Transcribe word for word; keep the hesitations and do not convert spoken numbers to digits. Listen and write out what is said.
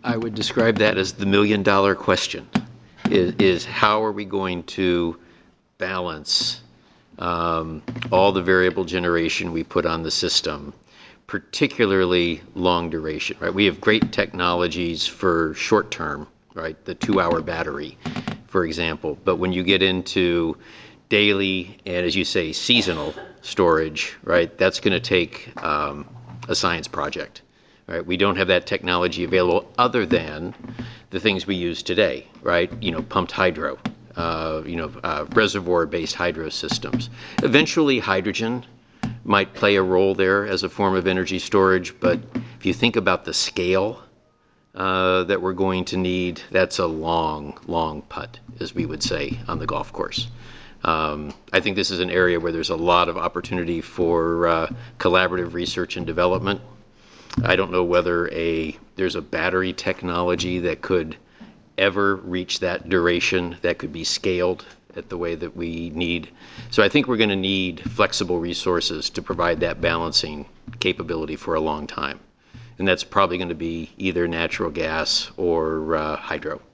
I would describe that as the million dollar question, is, is how are we going to balance um, all the variable generation we put on the system, particularly long duration, right? We have great technologies for short term, right? The two hour battery, for example. But when you get into daily and, as you say, seasonal storage, right, that's going to take um, a science project. Right? We don't have that technology available other than the things we use today, right? You know, pumped hydro, uh, you know, uh, reservoir-based hydro systems. Eventually, hydrogen might play a role there as a form of energy storage, but if you think about the scale uh, that we're going to need, that's a long, long putt, as we would say on the golf course. Um, I think this is an area where there's a lot of opportunity for uh, collaborative research and development. I don't know whether a there's a battery technology that could ever reach that duration that could be scaled at the way that we need. So I think we're going to need flexible resources to provide that balancing capability for a long time. And that's probably going to be either natural gas or uh, hydro.